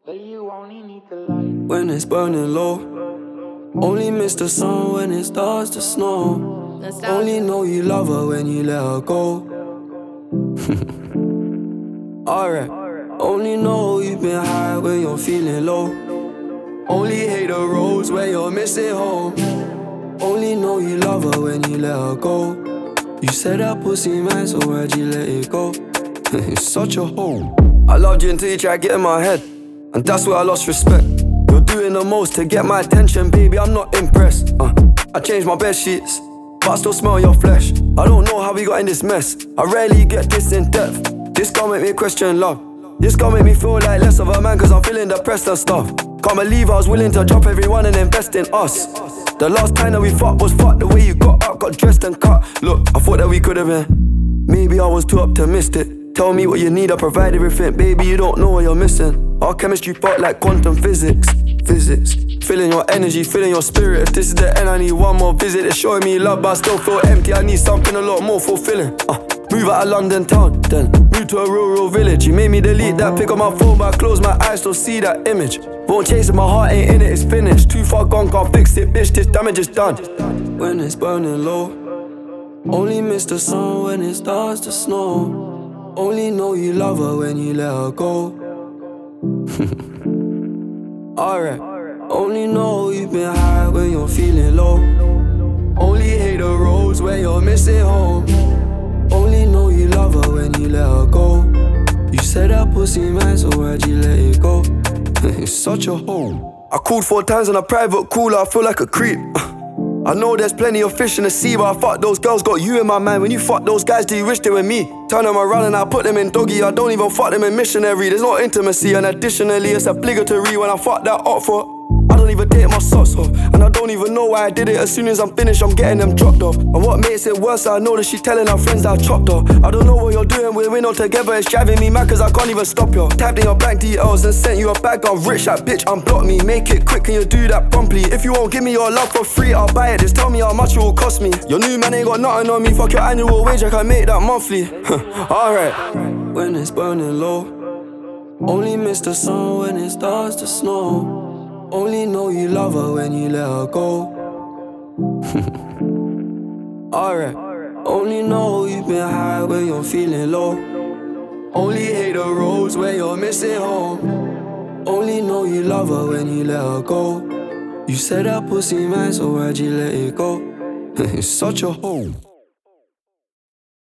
But you only need the light when it's burning low. Only miss the sun when it starts to snow. Only know you love her when you let her go. Alright. Only know you've been high when you're feeling low. Only hate the roads where you're missing home. Only know you love her when you let her go. You said that pussy man, so why'd you let it go? It's such a hole. I loved you until you tried to get in my head, and that's where I lost respect. You're doing the most to get my attention, baby, I'm not impressed. I changed my bed sheets, but I still smell your flesh. I don't know how we got in this mess. I rarely get this in depth. This gon' make me question love. This gon' make me feel like less of a man, cause I'm feeling depressed and stuff. Can't believe I was willing to drop everyone and invest in us. The last time that we fucked was fucked. The way you got up, got dressed and cut. Look, I thought that we could've been. Maybe I was too optimistic. Tell me what you need, I provide everything. Baby, you don't know what you're missing. Our chemistry felt like quantum physics. Feeling your energy, feeling your spirit. If this is the end, I need one more visit. It's showing me love, but I still feel empty. I need something a lot more fulfilling. Move out of London town, then move to a rural village. You made me delete that pic on my phone, but I close my eyes, still see that image. Won't chase it, my heart ain't in it, it's finished. Too far gone, can't fix it, bitch, this damage is done. When it's burning low, only miss the sun when it starts to snow. Only know you love her when you let her go. Alright. Only know you've been high when you're feeling low. Only hate the roads where you're missing home. Only know you love her when you let her go. You said that pussy man, so why'd you let it go? It's such a hole. I called 4 times on a private call, I feel like a creep. I know there's plenty of fish in the sea, but I fuck those girls, got you in my mind. When you fuck those guys, do you wish they were me? Turn them around and I put them in doggy. I don't even fuck them in missionary. There's no intimacy, and additionally it's obligatory when I fuck that up for. I don't even date my socks off, and I don't even know why I did it. As soon as I'm finished, I'm getting them dropped off. And what makes it worse, I know that she's telling her friends that I chopped her. I don't know what you're doing, we're not together. It's driving me mad cause I can't even stop you. Tapped in your bank details and sent you a bag. I'm rich, that bitch, unblock me. Make it quick, can you do that promptly? If you won't give me your love for free, I'll buy it. Just tell me how much it will cost me. Your new man ain't got nothing on me. Fuck your annual wage, I can make that monthly. Alright. When it's burning low, only miss the sun when it starts to snow. Only know you love her when you let her go. Alright. Only know you've been high when you're feeling low. Only hate the roads where you're missing home. Only know you love her when you let her go. You said that pussy man, so why'd you let it go? It's such a hole.